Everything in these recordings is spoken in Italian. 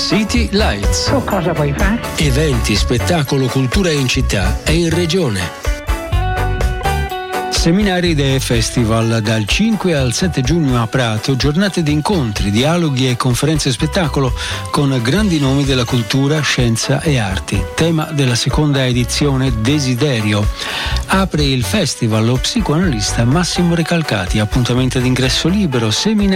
City Lights. Tu cosa vuoi fare? Eventi, spettacolo, cultura in città e in regione. Seminari Idee Festival dal 5 al 7 giugno a Prato, giornate di incontri, dialoghi e conferenze spettacolo con grandi nomi della cultura, scienza e arti. Tema della seconda edizione Desiderio. Apre il festival lo psicoanalista Massimo Recalcati, appuntamento d'ingresso libero,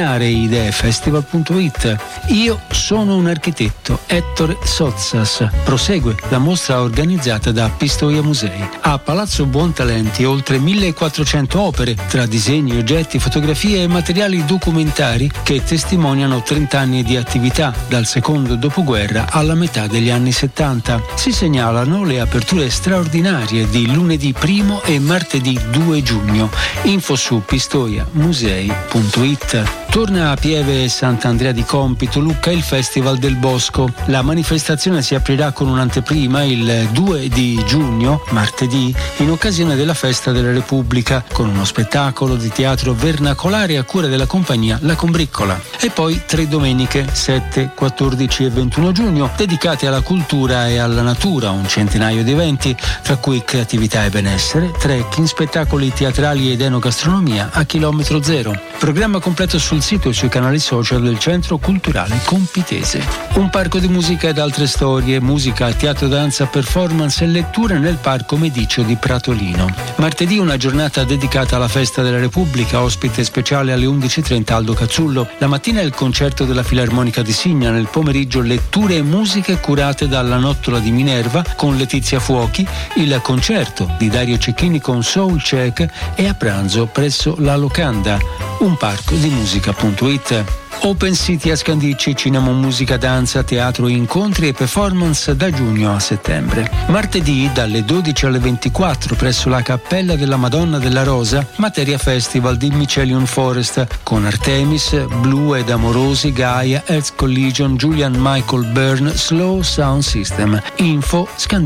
seminarideefestival.it. Io sono un architetto, Ettore Sozzas. Prosegue la mostra organizzata da Pistoia Musei. A Palazzo Buontalenti oltre 1400 opere, tra disegni, oggetti, fotografie e materiali documentari che testimoniano 30 anni di attività, dal secondo dopoguerra alla metà degli anni 70. Si segnalano le aperture straordinarie di lunedì 1 e martedì 2 giugno. Info su pistoiamusei.it. Torna a Pieve e Sant'Andrea di Compito, Lucca, il Festival del Bosco. La manifestazione si aprirà con un'anteprima il 2 di giugno, martedì, in occasione della Festa della Repubblica, con uno spettacolo di teatro vernacolare a cura della compagnia La Combriccola. E poi 3 domeniche, 7, 14 e 21 giugno, dedicate alla cultura e alla natura, un centinaio di eventi, tra cui creatività e benessere, trekking, spettacoli teatrali ed enogastronomia a chilometro zero. Programma completo sul sito e sui canali social del Centro Culturale Compitese. Un parco di musica ed altre storie, musica, teatro, danza, performance e letture nel Parco Mediceo di Pratolino. Martedì una giornata dedicata alla Festa della Repubblica, ospite speciale alle 11:30 Aldo Cazzullo. La mattina il concerto della Filarmonica di Signa, nel pomeriggio letture e musiche curate dalla Nottola di Minerva con Letizia Fuochi, il concerto di Dario Cecchini con Soul Check e a pranzo presso la Locanda. Un parco di musica.it. Open City a Scandicci, cinema, musica, danza, teatro, incontri e performance da giugno a settembre. Martedì dalle 12 alle 24 presso la Cappella della Madonna della Rosa, Materia Festival di Mycelium Forest con Artemis, Blue ed Amorosi, Gaia, Earth Collision, Julian Michael Byrne, Slow Sound System. Info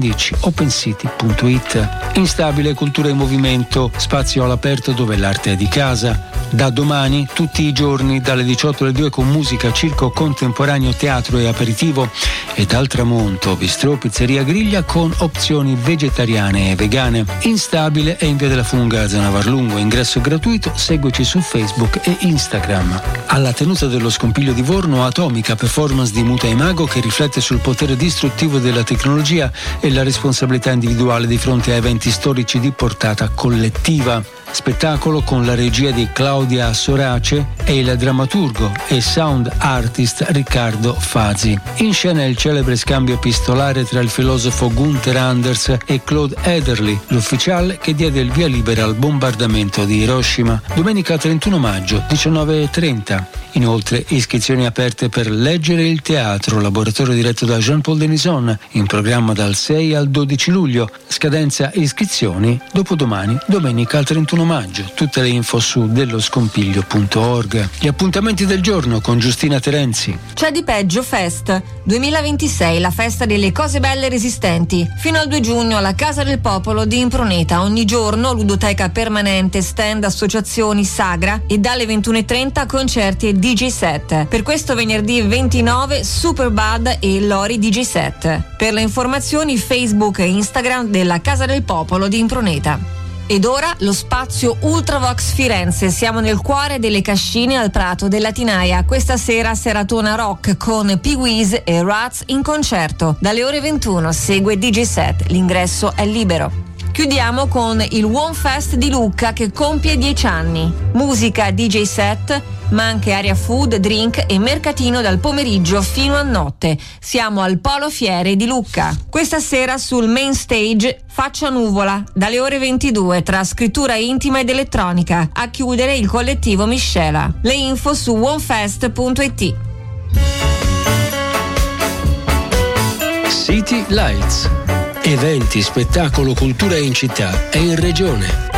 scandicciopencity.it. Instabile, cultura in movimento, spazio all'aperto dove l'arte è di casa. Da domani, tutti i giorni, dalle 18 alle 2 con musica, circo contemporaneo, teatro e aperitivo. E dal tramonto, bistrò, pizzeria, griglia con opzioni vegetariane e vegane. Instabile è in via della Funga, zona Varlungo. Ingresso gratuito, seguici su Facebook e Instagram. Alla tenuta dello Scompiglio di Vorno, Atomica, performance di Muta e Mago che riflette sul potere distruttivo della tecnologia e la responsabilità individuale di fronte a eventi storici di portata collettiva. Spettacolo con la regia di Claudia Sorace e il drammaturgo e sound artist Riccardo Fazi. In scena il celebre scambio epistolare tra il filosofo Gunther Anders e Claude Ederly, l'ufficiale che diede il via libera al bombardamento di Hiroshima. Domenica 31 maggio, 19:30. Inoltre, iscrizioni aperte per Leggere il teatro, laboratorio diretto da Jean-Paul Denison, in programma dal 6 al 12 luglio. Scadenza iscrizioni dopodomani, domenica 31 maggio. Tutte le info su delloscompiglio.org. Gli appuntamenti del giorno con Giustina Terenzi. C'è di peggio Fest 2026, la festa delle cose belle resistenti. Fino al 2 giugno alla Casa del Popolo di Impruneta. Ogni giorno ludoteca permanente, stand, associazioni, sagra e dalle 21:30 concerti e DJ set. Per questo venerdì 29 Superbad e Lori DJ set. Per le informazioni Facebook e Instagram della Casa del Popolo di Impruneta. Ed ora lo spazio Ultravox Firenze. Siamo nel cuore delle Cascine al Prato della Tinaia. Questa sera seratona rock con Pee-wees e Rats in concerto. Dalle ore 21 segue DJ set. L'ingresso è libero. Chiudiamo con il One Fest di Lucca che compie 10 anni. Musica, DJ set, ma anche area food, drink e mercatino dal pomeriggio fino a notte. Siamo al Polo Fiere di Lucca. Questa sera sul main stage Faccia Nuvola, dalle ore 22, tra scrittura intima ed elettronica. A chiudere il collettivo Miscela. Le info su onefest.it. City Lights. Eventi, spettacolo, cultura in città e in regione.